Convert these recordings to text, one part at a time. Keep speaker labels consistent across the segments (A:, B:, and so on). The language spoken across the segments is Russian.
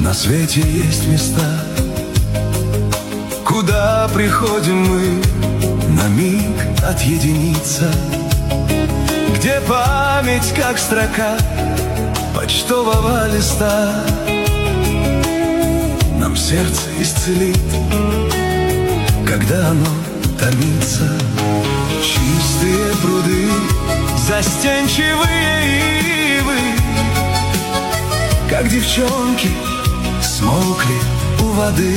A: На свете есть места, куда приходим мы на миг отъединиться, где память, как строка почтового листа, нам сердце исцелит, когда оно томится. Чистые пруды, застенчивые ивы, как девчонки, смолкли у воды.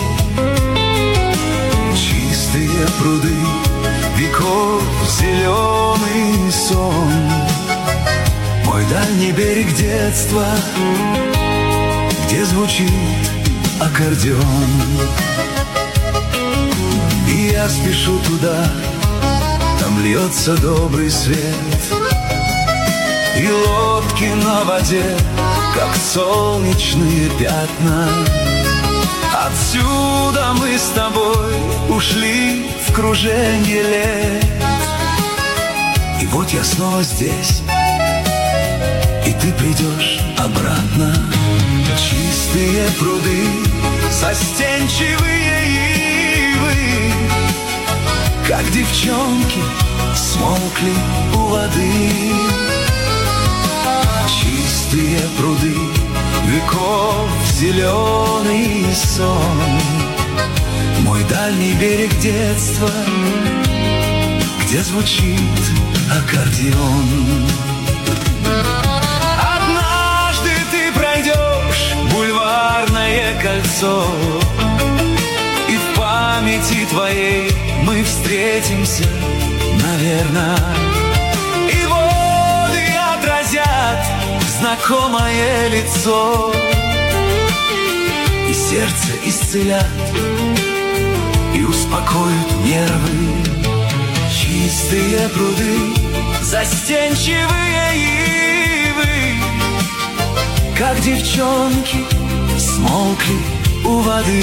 A: Чистые пруды, веков зеленый сон, мой дальний берег детства, где звучит аккордеон. И я спешу туда, там льется добрый свет, и лодки на воде, как солнечные пятна. Отсюда мы с тобой ушли в круженье лет, и вот я снова здесь, и ты придешь обратно. Чистые пруды, застенчивые ивы, как девчонки, смолкли у воды. Чистые пруды, веков зеленый сон, мой дальний берег детства, где звучит аккордеон. Однажды ты пройдешь бульварное кольцо, и в памяти твоей мы встретимся, наверное. И воды отразят знакомое лицо, и сердце исцелят, и успокоят нервы. Чистые пруды, застенчивые ивы, как девчонки, смолкли у воды.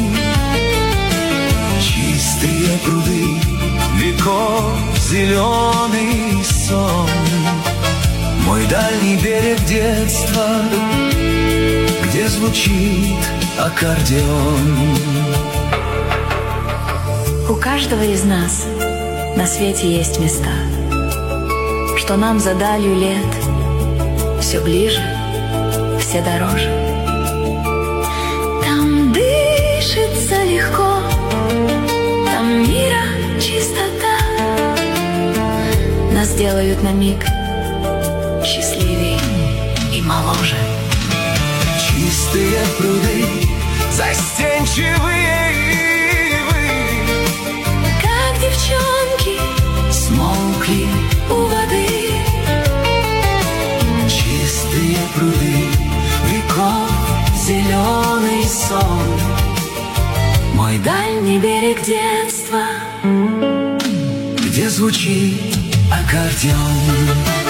A: Чистые пруды, веков зеленый сон, мой дальний берег детства, где звучит аккордеон.
B: У каждого из нас на свете есть места, что нам за далью лет все ближе, все дороже. Там дышится легко, там мира чистота, нас делают на миг счастливее и моложе.
A: Чистые пруды, застенчивые ивы,
B: как девчонки,
A: смолкли
B: у воды.
A: Чистые пруды, веков зеленый сон,
B: мой дальний берег детства,
A: где звучит аккордеон.